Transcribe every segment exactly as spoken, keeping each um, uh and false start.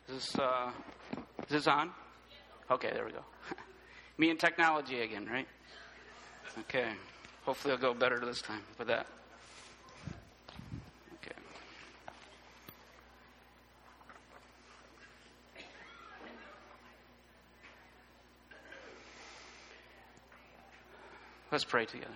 Is this, uh, is this on? Okay, there we go. Me and technology again, right? Okay. Hopefully I'll go better this time with that. Okay. Let's pray together.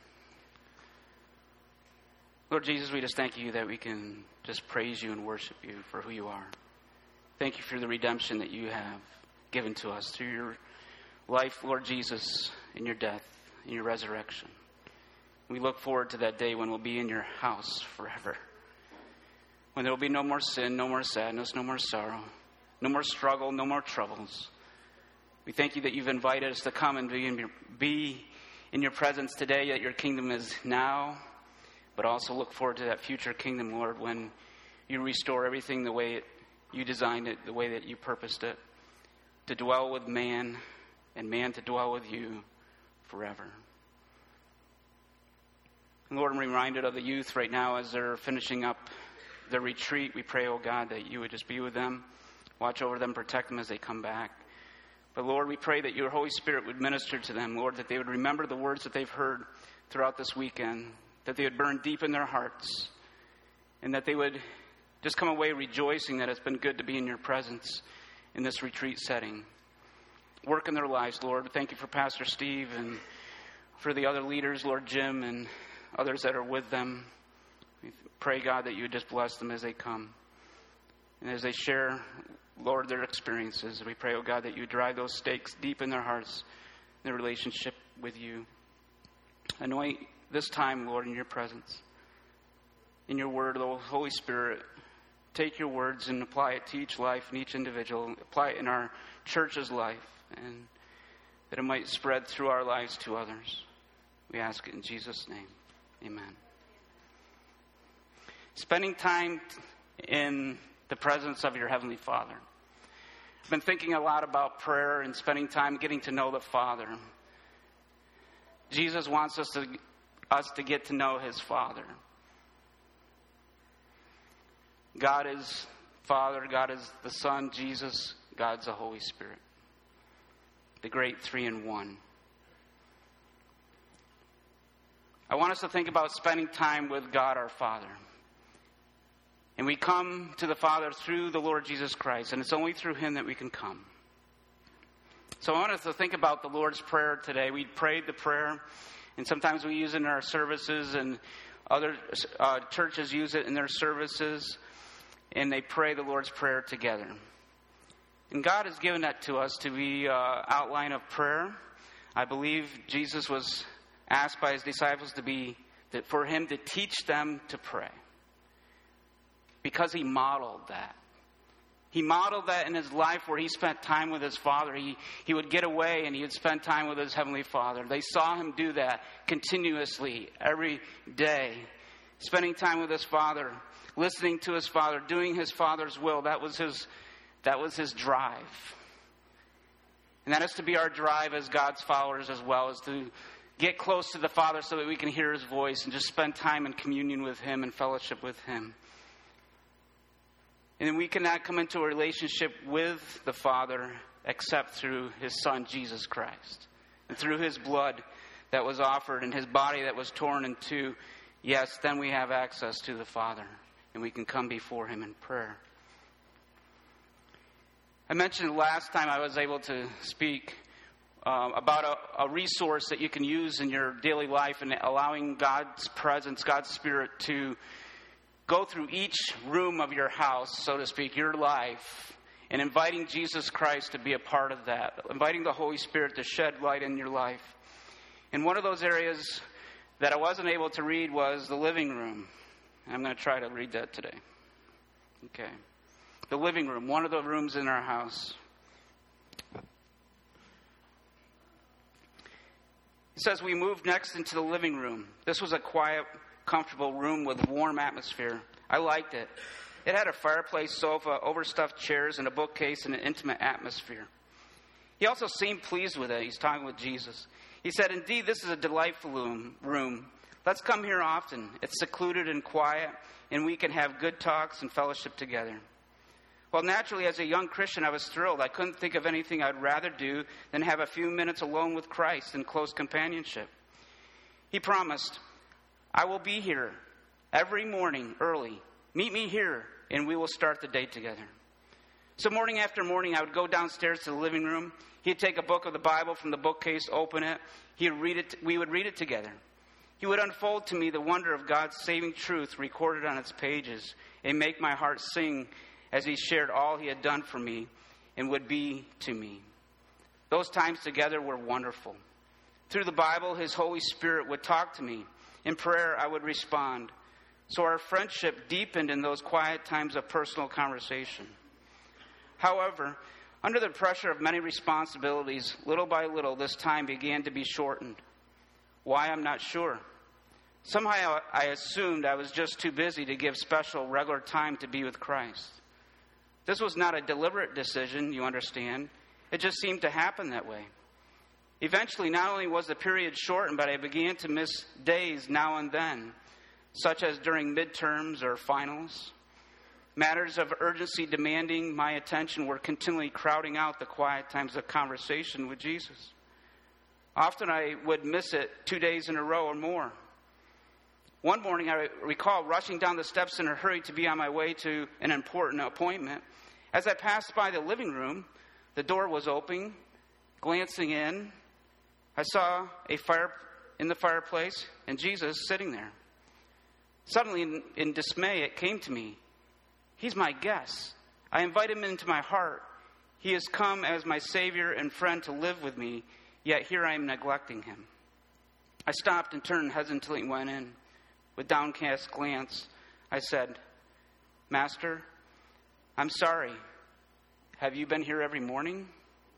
Lord Jesus, we just thank you that we can just praise you and worship you for who you are. Thank you for the redemption that you have given to us through your life, Lord Jesus, and your death, and your resurrection. We look forward to that day when we'll be in your house forever. When there will be no more sin, no more sadness, no more sorrow, no more struggle, no more troubles. We thank you that you've invited us to come and be in your, be in your presence today, that your kingdom is now, but also look forward to that future kingdom, Lord, when you restore everything the way it, you designed it, the way that you purposed it, to dwell with man and man to dwell with you forever. And Lord, I'm reminded of the youth right now as they're finishing up their retreat. We pray, oh God, that you would just be with them, watch over them, protect them as they come back. But Lord, we pray that your Holy Spirit would minister to them, Lord, that they would remember the words that they've heard throughout this weekend, that they would burn deep in their hearts, and that they would just come away rejoicing that it's been good to be in your presence in this retreat setting. Work in their lives, Lord. Thank you for Pastor Steve and for the other leaders, Lord Jim, and others that are with them. We pray, God, that you would just bless them as they come. And as they share, Lord, their experiences, we pray, oh God, that you would drive those stakes deep in their hearts, their relationship with you. Anoint this time, Lord, in your presence, in your word, the Holy Spirit. Take your words and apply it to each life and each individual. Apply it in our church's life, and that it might spread through our lives to others. We ask it in Jesus' name. Amen. Spending time in the presence of your Heavenly Father. I've been thinking a lot about prayer and spending time getting to know the Father. Jesus wants us to us to get to know his Father. God is Father, God is the Son, Jesus, God's the Holy Spirit. The great three in one. I want us to think about spending time with God our Father. And we come to the Father through the Lord Jesus Christ, and it's only through him that we can come. So I want us to think about the Lord's Prayer today. We prayed the prayer, and sometimes we use it in our services, and other uh, churches use it in their services, and they pray the Lord's Prayer together. And God has given that to us to be uh, outline of prayer. I believe Jesus was asked by his disciples to be, that for him to teach them to pray. Because he modeled that. He modeled that in his life where he spent time with his Father. He, he would get away and he would spend time with his Heavenly Father. They saw him do that continuously every day. Spending time with his Father, listening to his Father, doing his Father's will. That was his, that was his drive. And that is to be our drive as God's followers as well, is to get close to the Father so that we can hear his voice and just spend time in communion with him and fellowship with him. And then we cannot come into a relationship with the Father except through his Son, Jesus Christ. And through his blood that was offered and his body that was torn in two. Yes, then we have access to the Father. And we can come before him in prayer. I mentioned last time I was able to speak uh, about a, a resource that you can use in your daily life and allowing God's presence, God's Spirit to go through each room of your house, so to speak, your life, and inviting Jesus Christ to be a part of that, inviting the Holy Spirit to shed light in your life. And one of those areas that I wasn't able to read was the living room. I'm going to try to read that today. Okay. The living room, one of the rooms in our house. It says we moved next into the living room. This was a quiet, comfortable room with warm atmosphere. I liked it. It had a fireplace, sofa, overstuffed chairs, and a bookcase, and an intimate atmosphere. He also seemed pleased with it. He's talking with Jesus. He said, "Indeed, this is a delightful room. Let's come here often. It's secluded and quiet, and we can have good talks and fellowship together." Well, naturally, as a young Christian, I was thrilled. I couldn't think of anything I'd rather do than have a few minutes alone with Christ in close companionship. He promised, I will be here every morning early. Meet me here, and we will start the day together. So morning after morning, I would go downstairs to the living room. He'd take a book of the Bible from the bookcase, open it. He'd read it. We would read it together. He would unfold to me the wonder of God's saving truth recorded on its pages and make my heart sing as he shared all he had done for me and would be to me. Those times together were wonderful. Through the Bible, his Holy Spirit would talk to me. In prayer, I would respond. So our friendship deepened in those quiet times of personal conversation. However, under the pressure of many responsibilities, little by little, this time began to be shortened. Why, I'm not sure. Somehow I assumed I was just too busy to give special, regular time to be with Christ. This was not a deliberate decision, you understand. It just seemed to happen that way. Eventually, not only was the period shortened, but I began to miss days now and then, such as during midterms or finals. Matters of urgency demanding my attention were continually crowding out the quiet times of conversation with Jesus. Often I would miss it two days in a row or more. One morning I recall rushing down the steps in a hurry to be on my way to an important appointment. As I passed by the living room, the door was open. Glancing in, I saw a fire in the fireplace and Jesus sitting there. Suddenly, in, in dismay, it came to me. He's my guest. I invite him into my heart. He has come as my Savior and friend to live with me, yet here I am neglecting him. I stopped and turned hesitantly and went in. With downcast glance, I said, Master, I'm sorry. Have you been here every morning?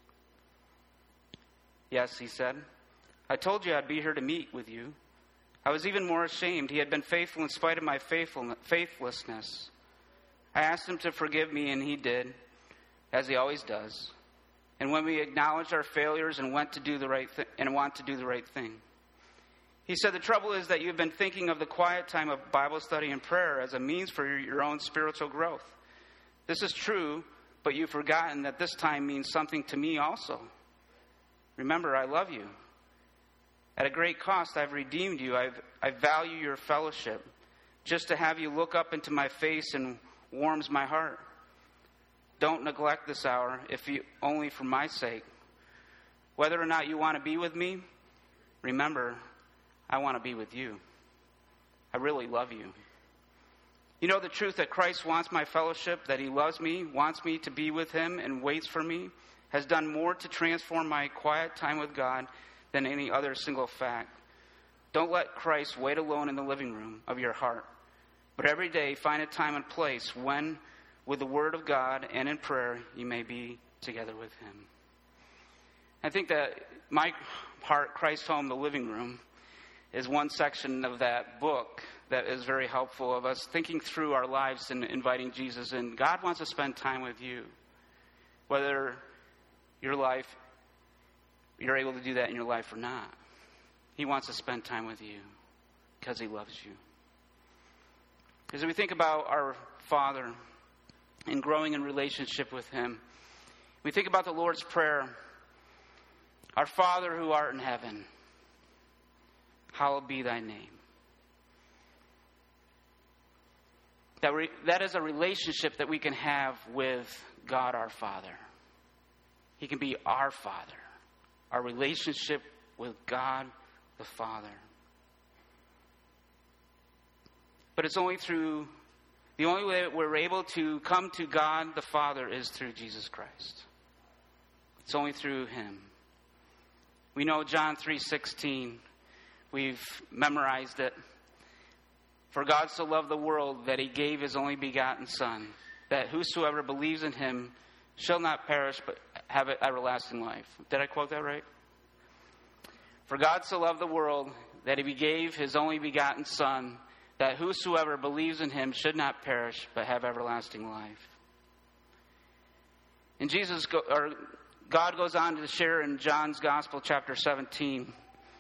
Yes, he said. I told you I'd be here to meet with you. I was even more ashamed. He had been faithful in spite of my faithlessness. I asked him to forgive me, and he did, as he always does. And when we acknowledged our failures and went to do the right th- and want to do the right thing, he said, the trouble is that you've been thinking of the quiet time of Bible study and prayer as a means for your, your own spiritual growth. This is true, but you've forgotten that this time means something to me also. Remember, I love you. At a great cost, I've redeemed you. I've, I value your fellowship. Just to have you look up into my face and warms my heart. Don't neglect this hour, if you only for my sake. Whether or not you want to be with me, remember, I want to be with you. I really love you. You know the truth that Christ wants my fellowship, that he loves me, wants me to be with him, and waits for me, has done more to transform my quiet time with God than any other single fact. Don't let Christ wait alone in the living room of your heart, but every day find a time and place when, with the Word of God and in prayer, you may be together with him. I think that my heart, Christ Home, the living room, is one section of that book that is very helpful of us thinking through our lives and inviting Jesus in. God wants to spend time with you. Whether your life, you're able to do that in your life or not. He wants to spend time with you because he loves you. As we think about our Father and growing in relationship with him, we think about the Lord's Prayer. Our Father who art in heaven, hallowed be thy name. That, re- that is a relationship that we can have with God our Father. He can be our Father. Our relationship with God the Father. But it's only through, the only way that we're able to come to God the Father is through Jesus Christ. It's only through him. We know John three sixteen. We've memorized it. For God so loved the world that he gave his only begotten Son, that whosoever believes in him shall not perish but have everlasting life. Did I quote that right? For God so loved the world that he gave his only begotten Son, that whosoever believes in him should not perish but have everlasting life. And Jesus, go, or God goes on to share in John's Gospel, chapter seventeen.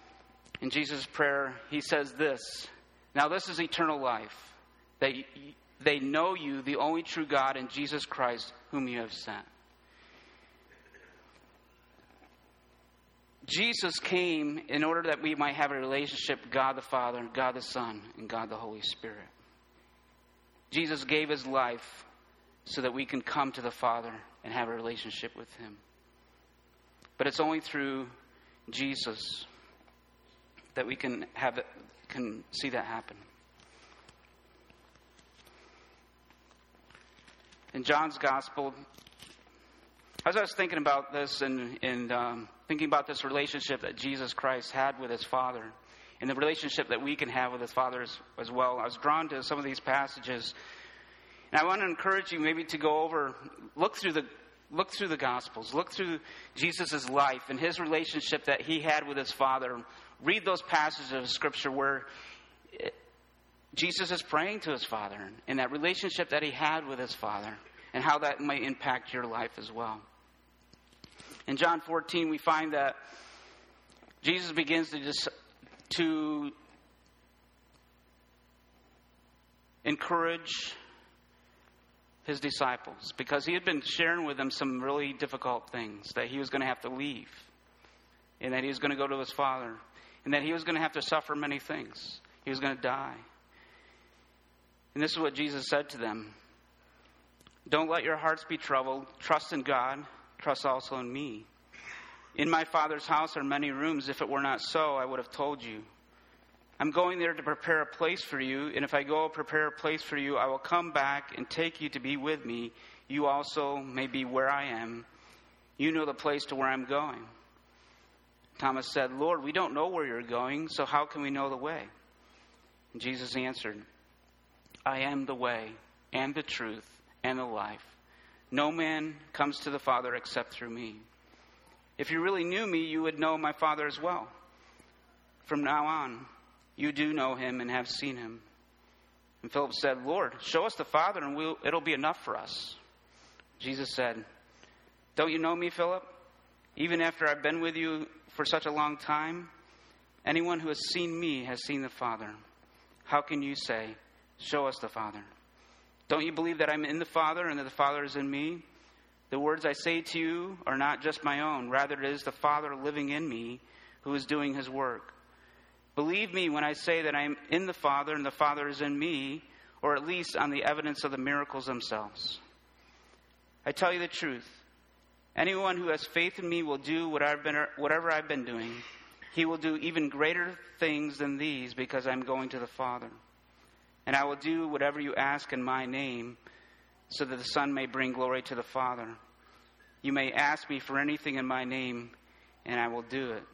In Jesus' prayer, he says this, now this is eternal life, that they know you, the only true God, and Jesus Christ, whom you have sent. Jesus came in order that we might have a relationship with God the Father, God the Son, and God the Holy Spirit. Jesus gave his life so that we can come to the Father and have a relationship with him. But it's only through Jesus that we can have it, can see that happen. In John's Gospel, as I was thinking about this and, and um, thinking about this relationship that Jesus Christ had with his Father and the relationship that we can have with his Father as, as well, I was drawn to some of these passages. And I want to encourage you maybe to go over, look through the look through the Gospels, look through Jesus' life and his relationship that he had with his Father. Read those passages of Scripture where it, Jesus is praying to his Father and that relationship that he had with his Father and how that might impact your life as well. In John fourteen, we find that Jesus begins to just to encourage his disciples because he had been sharing with them some really difficult things, that he was going to have to leave and that he was going to go to his Father and that he was going to have to suffer many things. He was going to die. And this is what Jesus said to them. Don't let your hearts be troubled. Trust in God. Trust also in me. In my Father's house are many rooms. If it were not so, I would have told you. I'm going there to prepare a place for you, and if I go prepare a place for you, I will come back and take you to be with me. You also may be where I am. You know the place to where I'm going. Thomas said, Lord, we don't know where you're going, so how can we know the way? And Jesus answered, I am the way and the truth and the life. No man comes to the Father except through me. If you really knew me, you would know my Father as well. From now on, you do know him and have seen him. And Philip said, Lord, show us the Father and we'll, it'll be enough for us. Jesus said, don't you know me, Philip? Even after I've been with you for such a long time, anyone who has seen me has seen the Father. How can you say, show us the Father? Don't you believe that I'm in the Father and that the Father is in me? The words I say to you are not just my own. Rather, it is the Father living in me who is doing his work. Believe me when I say that I am in the Father and the Father is in me, or at least on the evidence of the miracles themselves. I tell you the truth. Anyone who has faith in me will do what I've been, whatever I've been doing. He will do even greater things than these because I'm going to the Father. And I will do whatever you ask in my name, so that the Son may bring glory to the Father. You may ask me for anything in my name, and I will do it.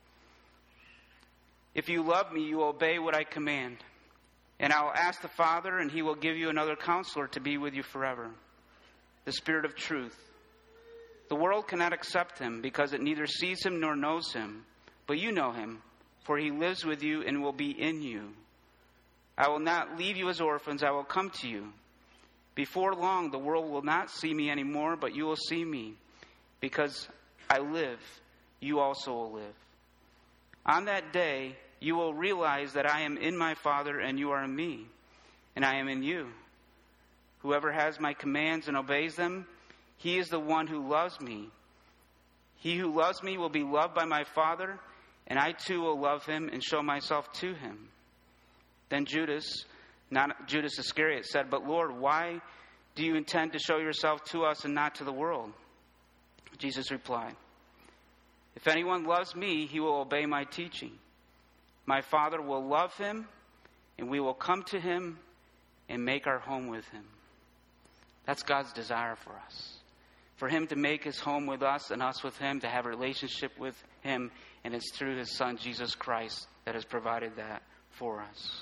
If you love me, you obey what I command. And I will ask the Father, and he will give you another counselor to be with you forever, the Spirit of truth. The world cannot accept him, because it neither sees him nor knows him. But you know him, for he lives with you and will be in you. I will not leave you as orphans, I will come to you. Before long, the world will not see me anymore, but you will see me. Because I live, you also will live. On that day, you will realize that I am in my Father and you are in me, and I am in you. Whoever has my commands and obeys them, he is the one who loves me. He who loves me will be loved by my Father, and I too will love him and show myself to him. Then Judas, not Judas Iscariot, said, But Lord, why do you intend to show yourself to us and not to the world? Jesus replied, If anyone loves me, he will obey my teaching. My Father will love him, and we will come to him and make our home with him. That's God's desire for us. For him to make his home with us and us with him, to have a relationship with him, and it's through his Son, Jesus Christ, that has provided that for us.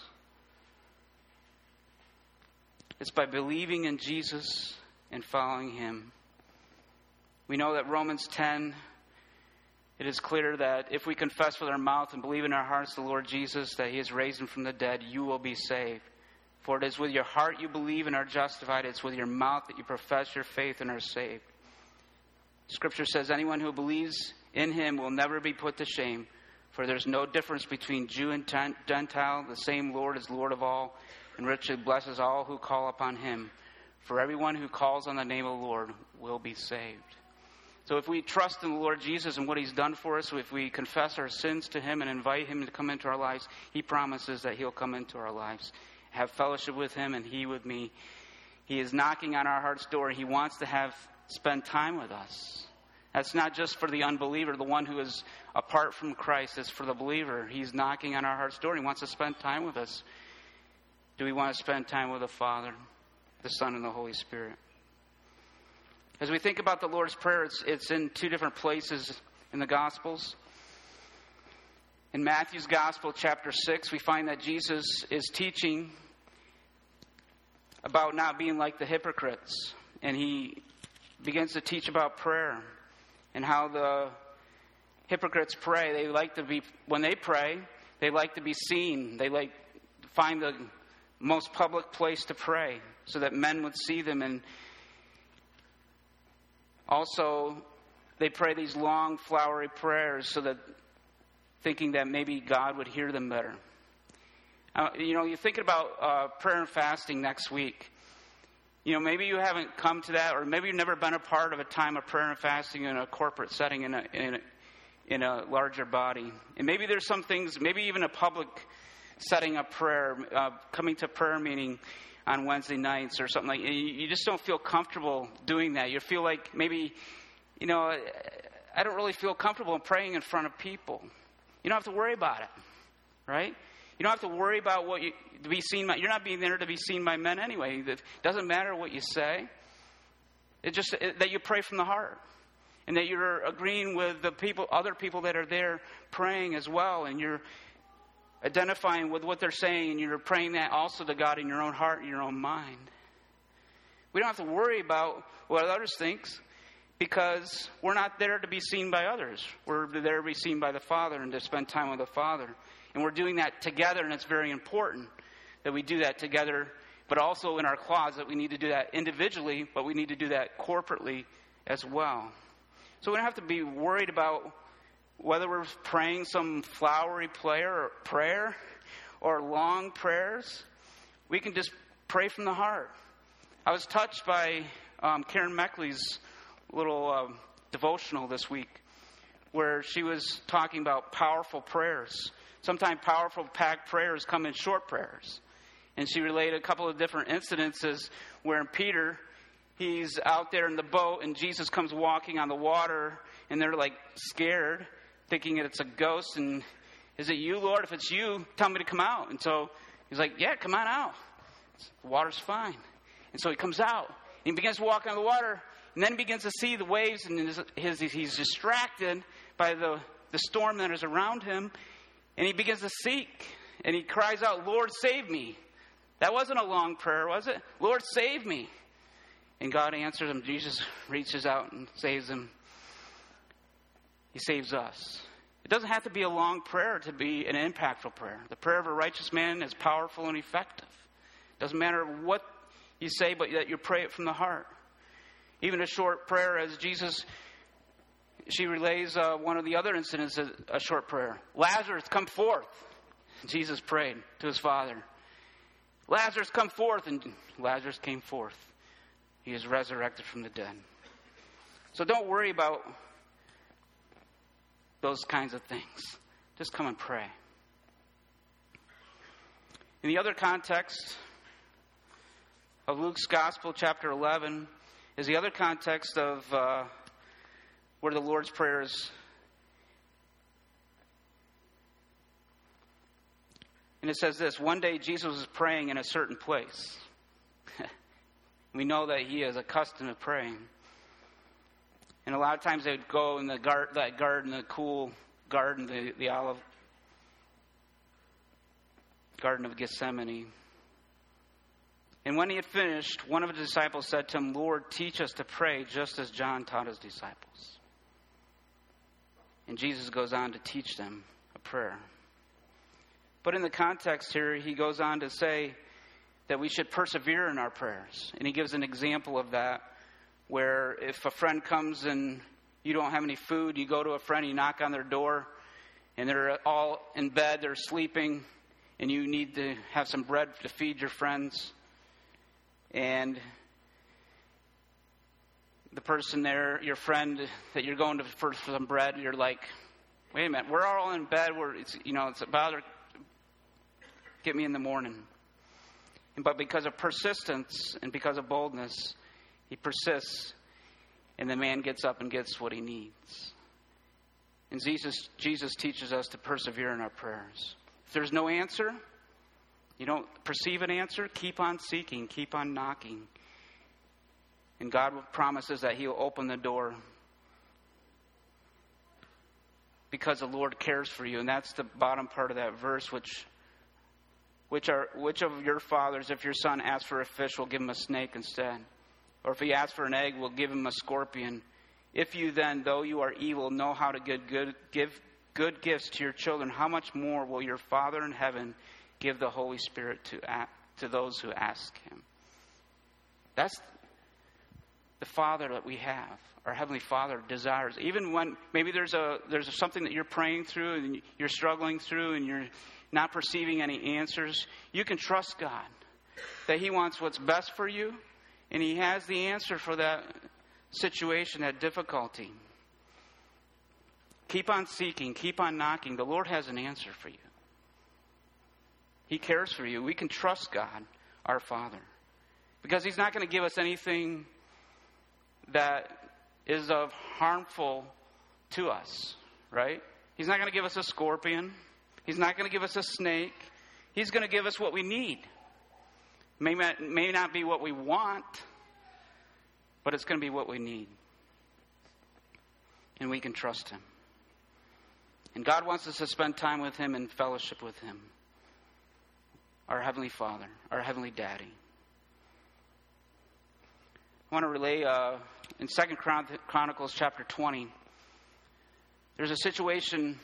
It's by believing in Jesus and following him. We know that Romans ten, it is clear that if we confess with our mouth and believe in our hearts the Lord Jesus, that he is raised him from the dead, you will be saved. For it is with your heart you believe and are justified. It's with your mouth that you profess your faith and are saved. Scripture says anyone who believes in him will never be put to shame. For there's no difference between Jew and Gentile. The same Lord is Lord of all, and richly blesses all who call upon him. For everyone who calls on the name of the Lord will be saved. So if we trust in the Lord Jesus and what he's done for us, if we confess our sins to him and invite him to come into our lives, he promises that he'll come into our lives, have fellowship with him and he with me. He is knocking on our heart's door. He wants to have spend time with us. That's not just for the unbeliever, the one who is apart from Christ. It's for the believer. He's knocking on our heart's door. He wants to spend time with us. Do we want to spend time with the Father, the Son, and the Holy Spirit? As we think about the Lord's Prayer, it's, it's in two different places in the Gospels. In Matthew's Gospel, chapter six, we find that Jesus is teaching about not being like the hypocrites. And he begins to teach about prayer and how the hypocrites pray. They like to be, when they pray, they like to be seen. They like to find the most public place to pray so that men would see them. And also, they pray these long, flowery prayers so that, thinking that maybe God would hear them better. Uh, you know, you're thinking about uh, prayer and fasting next week. You know, maybe you haven't come to that, or maybe you've never been a part of a time of prayer and fasting in a corporate setting, in a, in a, in a larger body. And maybe there's some things, maybe even a public setting of prayer, uh, coming to prayer meeting on Wednesday nights or something like that. You just don't feel comfortable doing that. You feel like maybe, you know, I don't really feel comfortable praying in front of people. You don't have to worry about it, right? You don't have to worry about what you to be seen by. You're not being there to be seen by men anyway. It doesn't matter what you say. It's just that you pray from the heart, and that you're agreeing with the people, other people that are there praying as well, and you're identifying with what they're saying, and you're praying that also to God in your own heart and your own mind. We don't have to worry about what others think, because we're not there to be seen by others. We're there to be seen by the Father and to spend time with the Father. And we're doing that together, and it's very important that we do that together, but also in our closet. We need to do that individually, but we need to do that corporately as well. So we don't have to be worried about whether we're praying some flowery prayer or prayer or long prayers. We can just pray from the heart. I was touched by um, Karen Meckley's little uh, devotional this week, where she was talking about powerful prayers. Sometimes powerful packed prayers come in short prayers. And she related a couple of different incidences where Peter, he's out there in the boat and Jesus comes walking on the water, and they're like scared, thinking that it's a ghost. And, is it you, Lord? If it's you, tell me to come out. And so he's like, yeah, come on out. The water's fine. And so he comes out and he begins to walk on the water, and then he begins to see the waves, and his, his, he's distracted by the, the storm that is around him. And he begins to seek, and he cries out, Lord, save me. That wasn't a long prayer, was it? Lord, save me. And God answers him. Jesus reaches out and saves him. He saves us. It doesn't have to be a long prayer to be an impactful prayer. The prayer of a righteous man is powerful and effective. It doesn't matter what you say, but that you pray it from the heart. Even a short prayer, as Jesus, she relays uh, one of the other incidents, a, a short prayer. Lazarus, come forth. Jesus prayed to his Father. Lazarus, come forth. And Lazarus came forth. He is resurrected from the dead. So don't worry about those kinds of things. Just come and pray. In the other context of Luke's Gospel, chapter eleven, is the other context of uh, where the Lord's Prayer is. And it says this: one day Jesus was praying in a certain place. We know that he is accustomed to praying. And a lot of times they would go in the gar- that garden, the cool garden, the, the olive garden of Gethsemane. And when he had finished, one of the disciples said to him, Lord, teach us to pray just as John taught his disciples. And Jesus goes on to teach them a prayer. But in the context here, he goes on to say that we should persevere in our prayers. And he gives an example of that, where if a friend comes and you don't have any food, you go to a friend, you knock on their door, and they're all in bed, they're sleeping, and you need to have some bread to feed your friends, and the person there, your friend that you're going to for, for some bread, you're like, wait a minute, we're all in bed. We're, it's, you know, it's about to get me in the morning. But because of persistence and because of boldness, he persists, and the man gets up and gets what he needs. And Jesus, Jesus teaches us to persevere in our prayers. If there's no answer, you don't perceive an answer, keep on seeking, keep on knocking. And God promises that He'll open the door because the Lord cares for you. And that's the bottom part of that verse, which which are which of your fathers, if your son asks for a fish, will give him a snake instead? Or if he asks for an egg, will give him a scorpion? If you then, though you are evil, know how to give good, give good gifts to your children, how much more will your Father in heaven give the Holy Spirit to to those who ask Him? That's the Father that we have. Our Heavenly Father desires. Even when maybe there's a there's something that you're praying through and you're struggling through and you're not perceiving any answers, you can trust God that He wants what's best for you, and He has the answer for that situation, that difficulty. Keep on seeking, keep on knocking. The Lord has an answer for you. He cares for you. We can trust God, our Father, because He's not going to give us anything that is of harmful to us, right? He's not going to give us a scorpion. He's not going to give us a snake. He's going to give us what we need. May not, may not be what we want, but it's going to be what we need. And we can trust Him. And God wants us to spend time with Him and fellowship with Him. Our Heavenly Father, our Heavenly Daddy. I want to relay uh, in Second Chronicles chapter twenty. There's a situation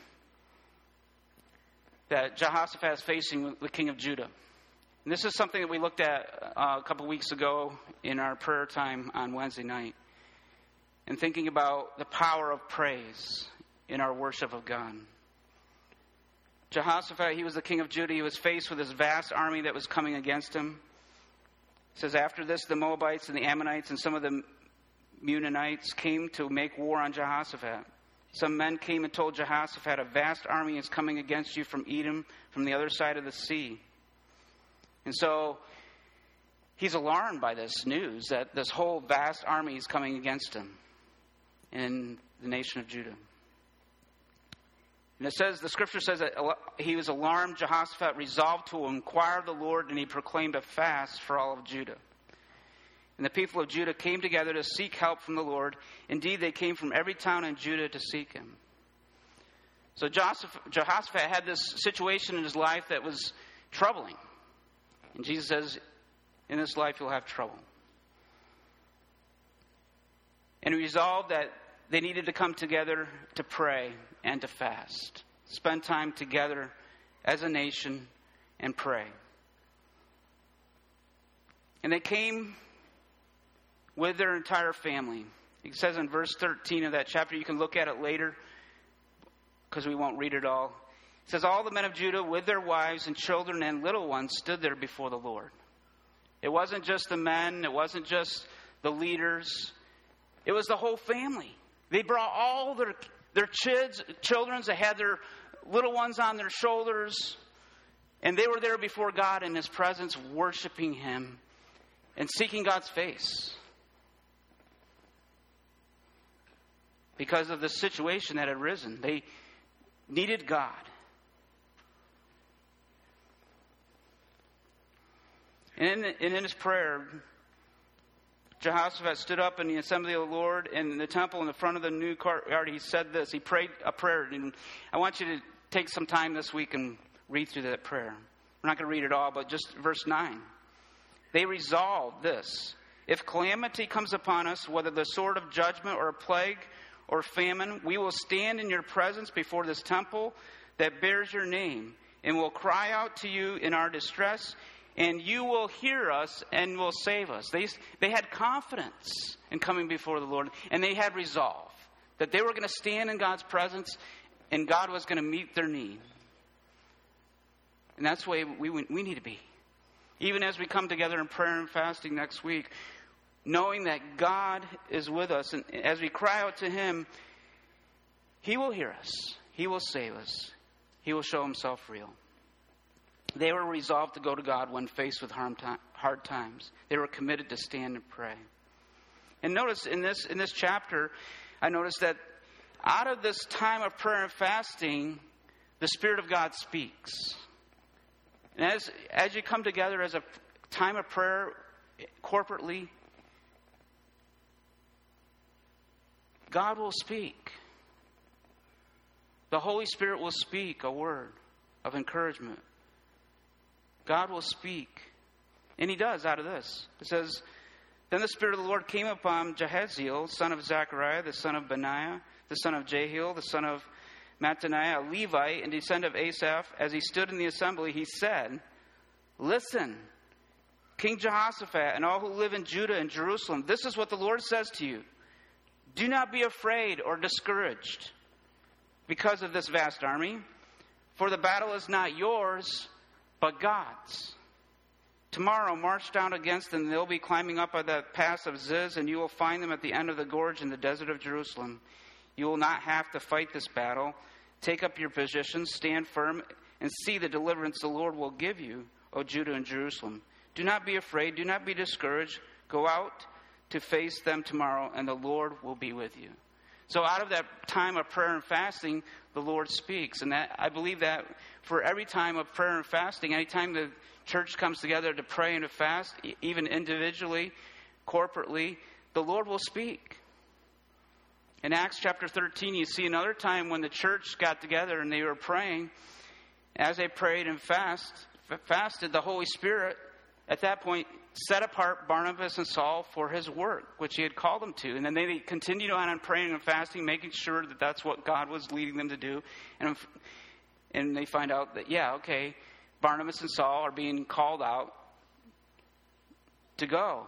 that Jehoshaphat is facing with the king of Judah. And this is something that we looked at uh, a couple weeks ago in our prayer time on Wednesday night. And thinking about the power of praise in our worship of God. Jehoshaphat, he was the king of Judah. He was faced with this vast army that was coming against him. It says, after this, the Moabites and the Ammonites and some of the Meunites came to make war on Jehoshaphat. Some men came and told Jehoshaphat, a vast army is coming against you from Edom, from the other side of the sea. And so he's alarmed by this news that this whole vast army is coming against him in the nation of Judah. And it says, the scripture says that he was alarmed. Jehoshaphat resolved to inquire of the Lord, and he proclaimed a fast for all of Judah. And the people of Judah came together to seek help from the Lord. Indeed, they came from every town in Judah to seek Him. So Jehoshaphat had this situation in his life that was troubling. And Jesus says, in this life you'll have trouble. And he resolved that they needed to come together to pray and to fast. Spend time together as a nation and pray. And they came with their entire family. It says in verse thirteen of that chapter, you can look at it later because we won't read it all. It says, all the men of Judah with their wives and children and little ones stood there before the Lord. It wasn't just the men. It wasn't just the leaders. It was the whole family. They brought all their their kids, children. They had their little ones on their shoulders. And they were there before God in His presence, worshiping Him and seeking God's face. Because of the situation that had arisen. They needed God. And in, and in his prayer, Jehoshaphat stood up in the assembly of the Lord in the temple in the front of the new courtyard. He said this. He prayed a prayer. And I want you to take some time this week and read through that prayer. We're not going to read it all, but just verse nine. They resolved this. If calamity comes upon us, whether the sword of judgment or a plague or famine, we will stand in your presence before this temple that bears your name, and will cry out to you in our distress, and you will hear us and will save us. They, they had confidence in coming before the Lord, and they had resolve that they were going to stand in God's presence, and God was going to meet their need. And that's the way we, we need to be. Even as we come together in prayer and fasting next week, knowing that God is with us. And as we cry out to Him, He will hear us. He will save us. He will show Himself real. They were resolved to go to God when faced with hard times. They were committed to stand and pray. And notice in this in this chapter, I noticed that out of this time of prayer and fasting, the Spirit of God speaks. And as, as you come together as a time of prayer corporately, God will speak. The Holy Spirit will speak a word of encouragement. God will speak. And He does out of this. It says, Then the Spirit of the Lord came upon Jahaziel, son of Zechariah, the son of Benaiah, the son of Jehiel, the son of Mattaniah, a Levite and descendant of Asaph. As he stood in the assembly, he said, Listen, King Jehoshaphat and all who live in Judah and Jerusalem, this is what the Lord says to you. Do not be afraid or discouraged because of this vast army, for the battle is not yours, but God's. Tomorrow march down against them. They'll be climbing up at the pass of Ziz, and you will find them at the end of the gorge in the desert of Jerusalem. You will not have to fight this battle. Take up your positions, stand firm, and see the deliverance the Lord will give you, O Judah and Jerusalem. Do not be afraid. Do not be discouraged. Go out to face them tomorrow, and the Lord will be with you. So out of that time of prayer and fasting, the Lord speaks. And that I believe that for every time of prayer and fasting, any time the church comes together to pray and to fast, even individually, corporately, the Lord will speak. In Acts chapter thirteen, you see another time when the church got together and they were praying. As they prayed and fast, fasted, the Holy Spirit, at that point, set apart Barnabas and Saul for his work, which He had called them to. And then they continued on and praying and fasting, making sure that that's what God was leading them to do. And, and they find out that, yeah, okay, Barnabas and Saul are being called out to go.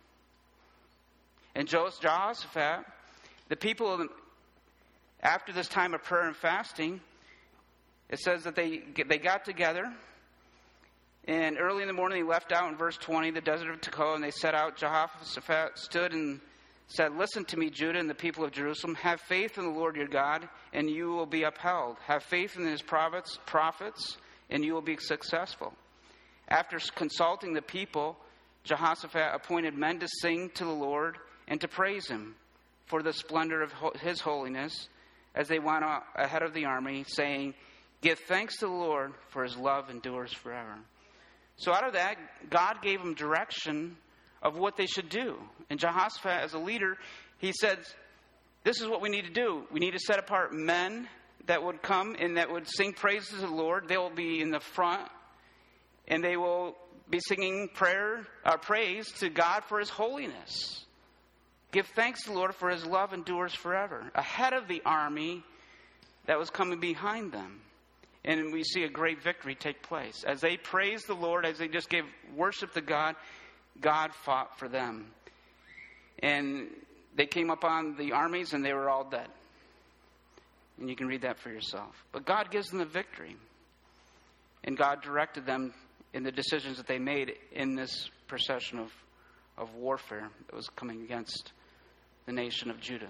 And Jehoshaphat, the people, after this time of prayer and fasting, it says that they they got together. And early in the morning, they left out in verse twenty, the desert of Tekoa, and they set out. Jehoshaphat stood and said, Listen to me, Judah and the people of Jerusalem. Have faith in the Lord your God, and you will be upheld. Have faith in His prophets, prophets, and you will be successful. After consulting the people, Jehoshaphat appointed men to sing to the Lord and to praise Him for the splendor of His holiness as they went ahead of the army, saying, Give thanks to the Lord, for His love endures forever. So out of that, God gave them direction of what they should do. And Jehoshaphat, as a leader, he said, this is what we need to do. We need to set apart men that would come and that would sing praises to the Lord. They will be in the front, and they will be singing prayer, uh, praise to God for His holiness. Give thanks to the Lord, for His love endures forever. Ahead of the army that was coming behind them. And we see a great victory take place. As they praised the Lord, as they just gave worship to God, God fought for them. And they came upon the armies and they were all dead. And you can read that for yourself. But God gives them the victory. And God directed them in the decisions that they made in this procession of, of warfare that was coming against the nation of Judah.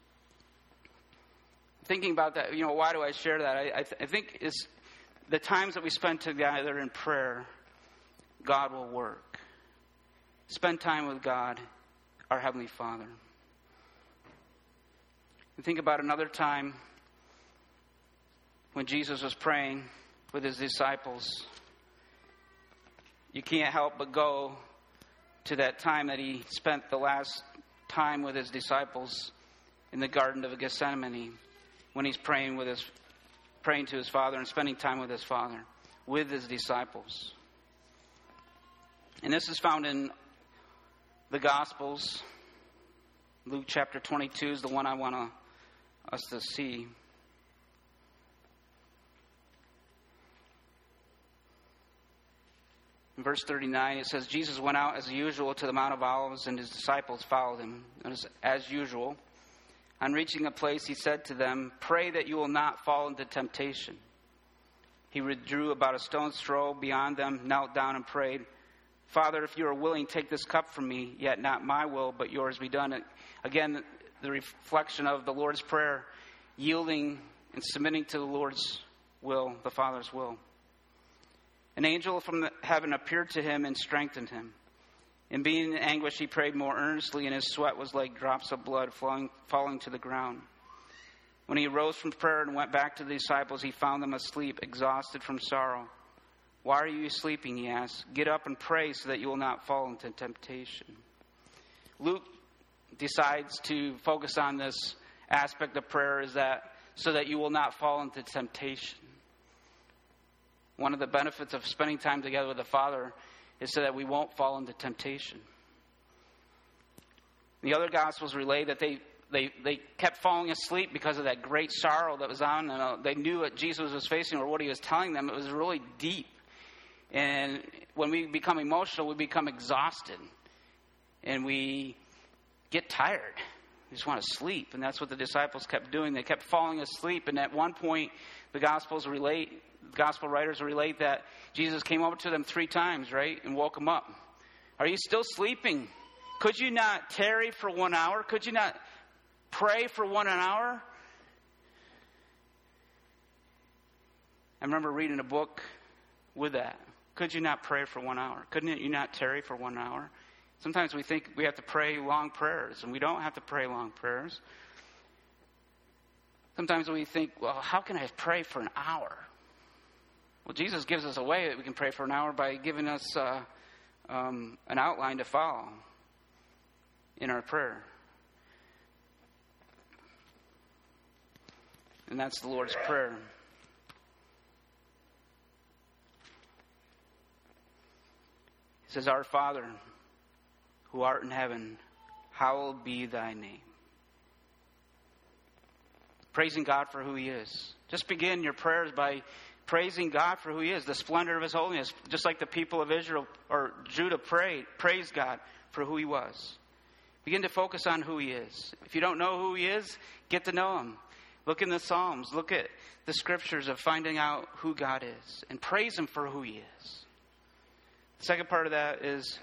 Thinking about that, you know, why do I share that? I, I, th- I think it's the times that we spend together in prayer, God will work. Spend time with God, our Heavenly Father. And think about another time when Jesus was praying with His disciples. You can't help but go to that time that He spent the last time with His disciples in the Garden of Gethsemane, when He's praying with his, praying to His Father and spending time with His Father, with His disciples. And this is found in the Gospels. Luke chapter twenty-two is the one I want to, us to see. In verse thirty-nine, it says, Jesus went out as usual to the Mount of Olives, and His disciples followed Him. As, as usual. On reaching a place, He said to them, Pray that you will not fall into temptation. He withdrew about a stone's throw beyond them, knelt down and prayed, Father, if you are willing, take this cup from me, yet not my will, but yours be done. Again, the reflection of the Lord's Prayer, yielding and submitting to the Lord's will, the Father's will. An angel from the heaven appeared to him and strengthened him. And being in anguish, he prayed more earnestly, and his sweat was like drops of blood falling, falling to the ground. When he arose from prayer and went back to the disciples, he found them asleep, exhausted from sorrow. Why are you sleeping, he asked. Get up and pray so that you will not fall into temptation. Luke decides to focus on this aspect of prayer, is that so that you will not fall into temptation. One of the benefits of spending time together with the Father is so that we won't fall into temptation. The other Gospels relate that they They they kept falling asleep because of that great sorrow that was on them. Uh, they knew what Jesus was facing or what he was telling them. It was really deep. And when we become emotional, we become exhausted. And we get tired. We just want to sleep. And that's what the disciples kept doing. They kept falling asleep. And at one point, the Gospels relate, the Gospel writers relate that Jesus came over to them three times, right? And woke them up. Are you still sleeping? Could you not tarry for one hour? Could you not pray for one an hour? I remember reading a book with that. Could you not pray for one hour? Couldn't you not tarry for one hour? Sometimes we think we have to pray long prayers, and we don't have to pray long prayers. Sometimes we think, well, how can I pray for an hour? Well, Jesus gives us a way that we can pray for an hour by giving us uh, um, an outline to follow in our prayer. And that's the Lord's Prayer. He says, Our Father, who art in heaven, hallowed be thy name. Praising God for who he is. Just begin your prayers by praising God for who he is, the splendor of his holiness. Just like the people of Israel or Judah prayed, praised God for who he was. Begin to focus on who he is. If you don't know who he is, get to know him. Look in the Psalms. Look at the scriptures of finding out who God is. And praise him for who he is. The second part of that is,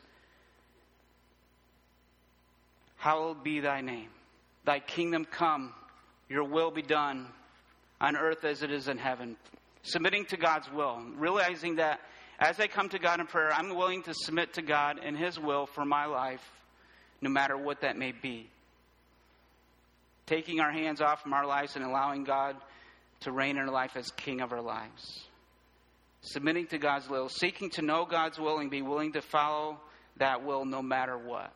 hallowed be thy name. Thy kingdom come. Your will be done on earth as it is in heaven. Submitting to God's will. Realizing that as I come to God in prayer, I'm willing to submit to God and his will for my life, no matter what that may be. Taking our hands off from our lives and allowing God to reign in our life as King of our lives. Submitting to God's will. Seeking to know God's will and be willing to follow that will no matter what.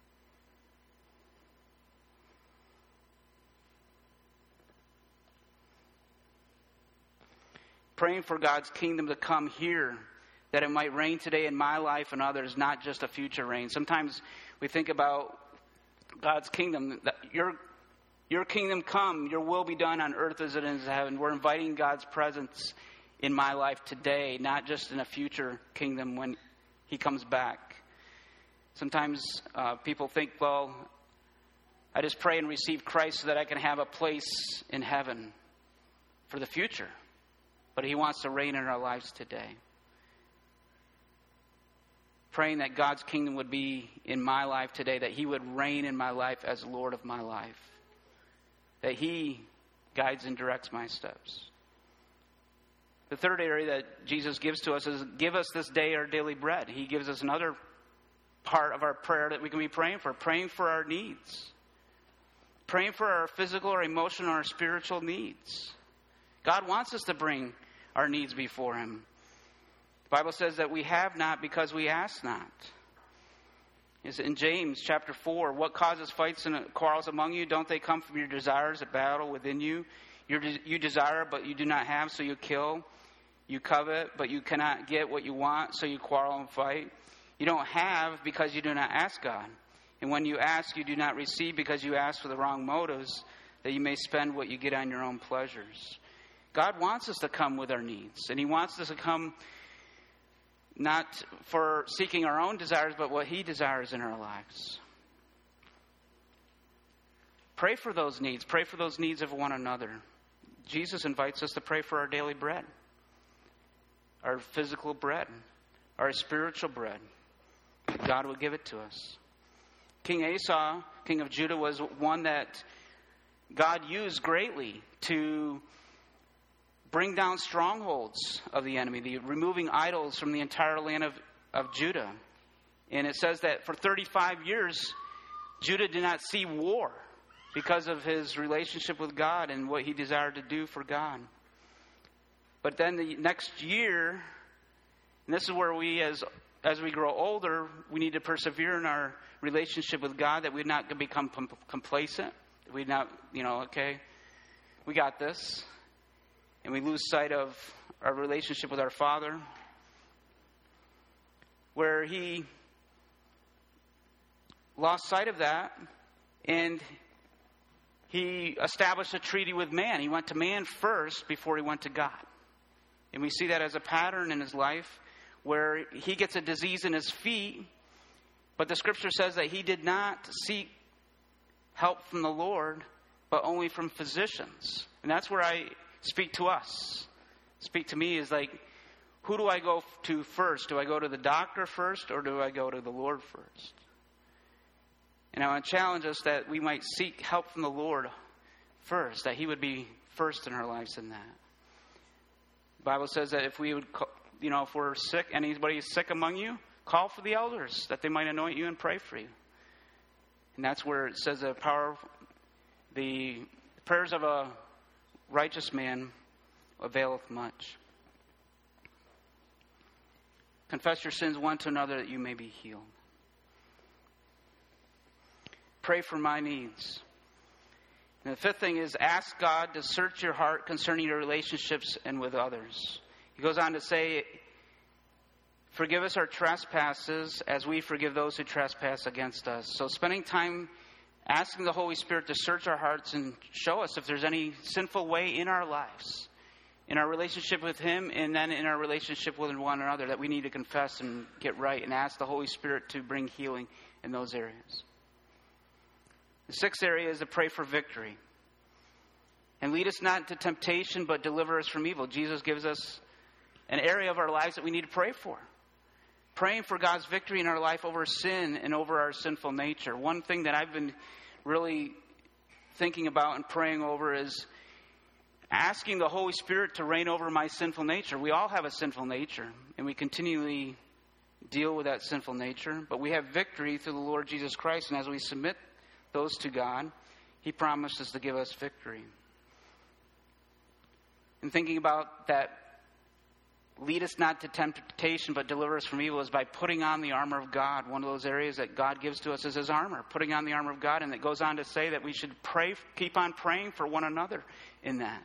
Praying for God's kingdom to come here, that it might reign today in my life and others, not just a future reign. Sometimes we think about God's kingdom, that your Your kingdom come, your will be done on earth as it is in heaven. We're inviting God's presence in my life today, not just in a future kingdom when he comes back. Sometimes uh, people think, well, I just pray and receive Christ so that I can have a place in heaven for the future. But he wants to reign in our lives today. Praying that God's kingdom would be in my life today, that he would reign in my life as Lord of my life. That he guides and directs my steps. The third area that Jesus gives to us is, give us this day our daily bread. He gives us another part of our prayer that we can be praying for. Praying for our needs. Praying for our physical or emotional or spiritual needs. God wants us to bring our needs before him. The Bible says that we have not because we ask not. Is in James chapter four, what causes fights and quarrels among you? Don't they come from your desires that battle within you? You're, you desire, but you do not have, so you kill. You covet, but you cannot get what you want, so you quarrel and fight. You don't have because you do not ask God. And when you ask, you do not receive because you ask for the wrong motives, that you may spend what you get on your own pleasures. God wants us to come with our needs, and he wants us to come not for seeking our own desires, but what he desires in our lives. Pray for those needs. Pray for those needs of one another. Jesus invites us to pray for our daily bread. our physical bread, our spiritual bread. God will give it to us. King Asa, king of Judah, was one that God used greatly to bring down strongholds of the enemy, the removing idols from the entire land of, of Judah. And it says that for thirty-five years, Judah did not see war because of his relationship with God and what he desired to do for God. But then the next year, and this is where we, as as we grow older, we need to persevere in our relationship with God, that we not become complacent. We not, you know, okay, we got this. And we lose sight of our relationship with our Father, where he lost sight of that, and he established a treaty with man. He went to man first before he went to God. And we see that as a pattern in his life, where he gets a disease in his feet, but the scripture says that he did not seek help from the Lord, but only from physicians. And that's where I speak to us. Speak to me is like, who do I go to first? Do I go to the doctor first, or do I go to the Lord first? And I want to challenge us that we might seek help from the Lord first, that he would be first in our lives in that. The Bible says that if we would, you know, if we're sick, anybody is sick among you, call for the elders, that they might anoint you and pray for you. And that's where it says the power, the prayers of a righteous man availeth much. Confess your sins one to another that you may be healed. Pray for my needs. And the fifth thing is, ask God to search your heart concerning your relationships and with others. He goes on to say, forgive us our trespasses as we forgive those who trespass against us. So spending time asking the Holy Spirit to search our hearts and show us if there's any sinful way in our lives, in our relationship with him, and then in our relationship with one another, that we need to confess and get right, and ask the Holy Spirit to bring healing in those areas. The sixth area is to pray for victory. And lead us not into temptation, but deliver us from evil. Jesus gives us an area of our lives that we need to pray for. Praying for God's victory in our life over sin and over our sinful nature. One thing that I've been really thinking about and praying over is asking the Holy Spirit to reign over my sinful nature. We all have a sinful nature, and we continually deal with that sinful nature. But we have victory through the Lord Jesus Christ, and as we submit those to God, he promises to give us victory. And thinking about that, lead us not to temptation, but deliver us from evil, is by putting on the armor of God. One of those areas that God gives to us is his armor, putting on the armor of God. And it goes on to say that we should pray, keep on praying for one another in that.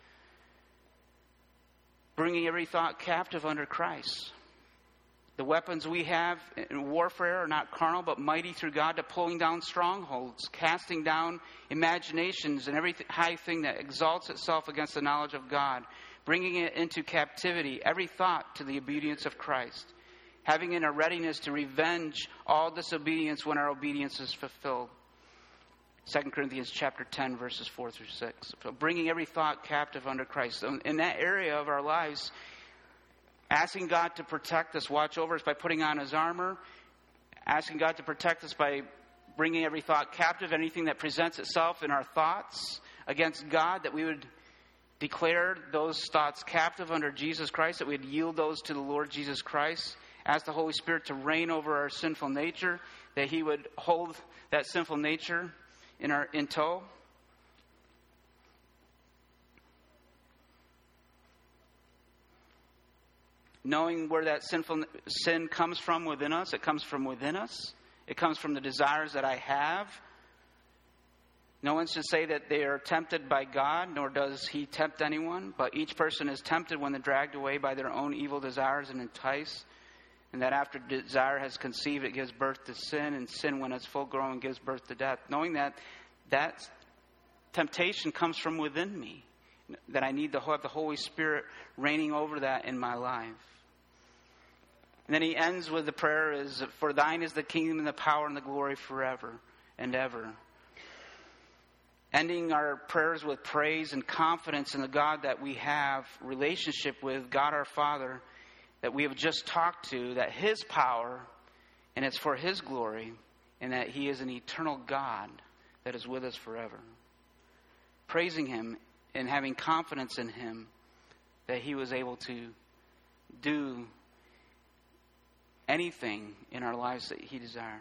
Bringing every thought captive under Christ. The weapons we have in warfare are not carnal, but mighty through God to pulling down strongholds, casting down imaginations and every high thing that exalts itself against the knowledge of God, bringing it into captivity, every thought to the obedience of Christ, having in a readiness to revenge all disobedience when our obedience is fulfilled. Second Corinthians chapter ten, verses four through six. So bringing every thought captive under Christ. So in that area of our lives, asking God to protect us, watch over us by putting on his armor. Asking God to protect us by bringing every thought captive, anything that presents itself in our thoughts against God, that we would declare those thoughts captive under Jesus Christ, that we would yield those to the Lord Jesus Christ. Ask the Holy Spirit to reign over our sinful nature, that he would hold that sinful nature in our in tow. Knowing where that sinful sin comes from within us. It comes from within us. It comes from the desires that I have. No one should say that they are tempted by God, nor does he tempt anyone. But each person is tempted when they're dragged away by their own evil desires and enticed. And that after desire has conceived, it gives birth to sin. And sin, when it's full grown, gives birth to death. Knowing that that temptation comes from within me. That I need to have the Holy Spirit reigning over that in my life. And then he ends with the prayer is, for thine is the kingdom and the power and the glory forever and ever. Ending our prayers with praise and confidence in the God that we have relationship with, God our Father, that we have just talked to, that His power, and it's for His glory, and that He is an eternal God that is with us forever. Praising Him and having confidence in Him that He was able to do anything in our lives that He desires.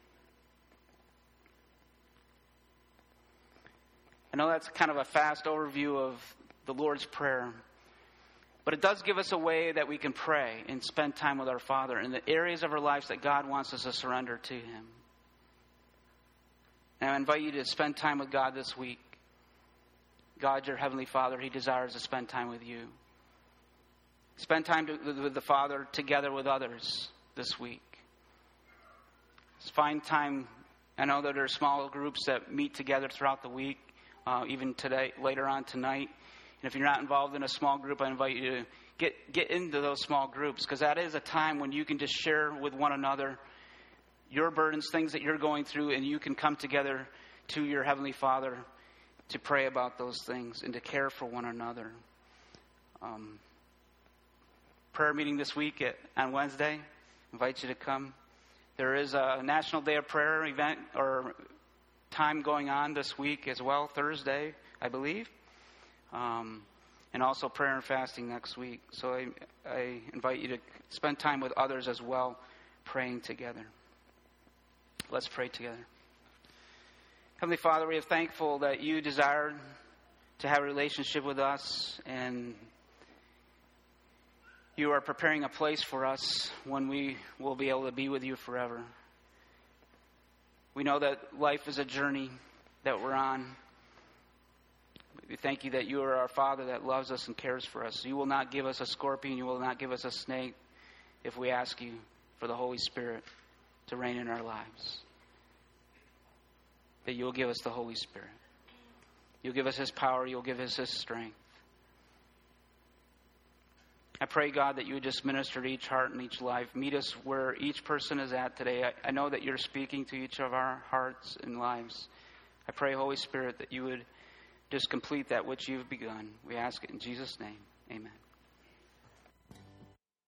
I know that's kind of a fast overview of the Lord's Prayer, but it does give us a way that we can pray and spend time with our Father in the areas of our lives that God wants us to surrender to Him. And I invite you to spend time with God this week. God, your Heavenly Father, He desires to spend time with you. Spend time to, with the Father together with others this week. Just find time. I know that there are small groups that meet together throughout the week, uh, even today, later on tonight. And if you're not involved in a small group, I invite you to get, get into those small groups, because that is a time when you can just share with one another your burdens, things that you're going through, and you can come together to your Heavenly Father to pray about those things and to care for one another. Um, prayer meeting this week at, on Wednesday. I invite you to come. There is a National Day of Prayer event or time going on this week as well, Thursday, I believe. Um, and also prayer and fasting next week. So I, I invite you to spend time with others as well, praying together. Let's pray together. Heavenly Father, we are thankful that you desired to have a relationship with us, and you are preparing a place for us when we will be able to be with you forever. We know that life is a journey that we're on. We thank you that you are our Father that loves us and cares for us. You will not give us a scorpion. You will not give us a snake if we ask you for the Holy Spirit to reign in our lives. That you'll give us the Holy Spirit. You'll give us His power. You'll give us His strength. I pray, God, that you would just minister to each heart and each life. Meet us where each person is at today. I, I know that you're speaking to each of our hearts and lives. I pray, Holy Spirit, that you would just complete that which you've begun. We ask it in Jesus' name. Amen.